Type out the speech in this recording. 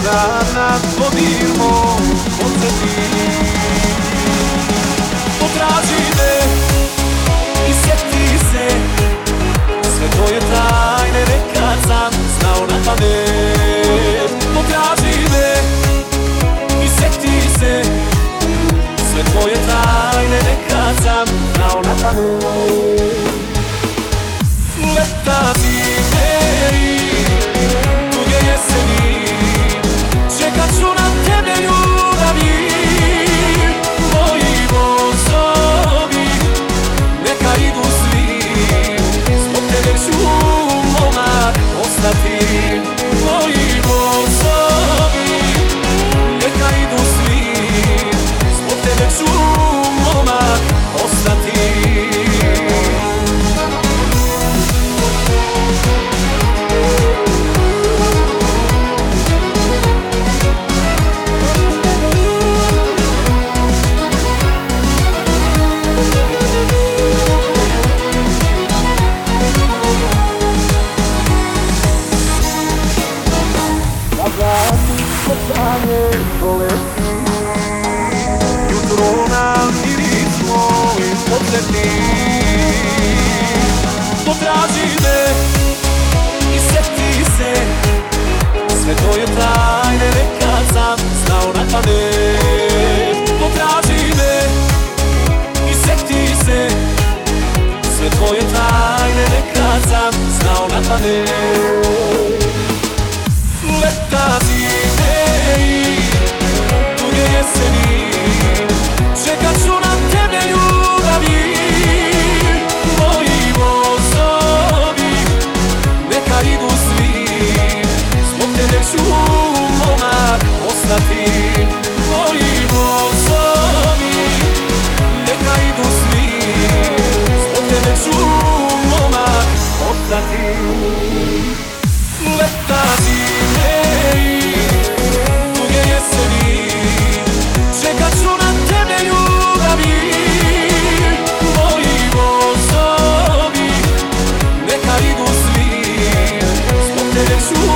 Rana dodir moj podsjeti. Potraži me i sjeti se sve tvoje tajne, nekad sam znao na pamet. Potraži me i sjeti se sve tvoje tajne, nekad sam znao na pamet. Leta zime i duge jeseni, čekat ću na tebe ljubavi. Moji vozovi neka idu svi, zbog tebe ću momak ostati. Moji vozovi neka idu svi, zbog tebe ću momak ostati. Jutro nam miris moj podsjeti. Potraži me i sjeti se sve tvoje tajne, nekad sam znao na pamet. Potraži me i sjeti se sve tvoje tajne, nekad sam znao na pamet. Leta zime i duge jeseni, čekat ću na tebe ljubavi. Moji vozovi neka idu svi, zbog tebe ću momak ostati. Moji vozovi neka idu svi, zbog tebe ću momak ostati. Leta zime i duge jeseni, čekat ću na tebe ljubavi. Moji vozovi neka idu svi, zbog tebe ću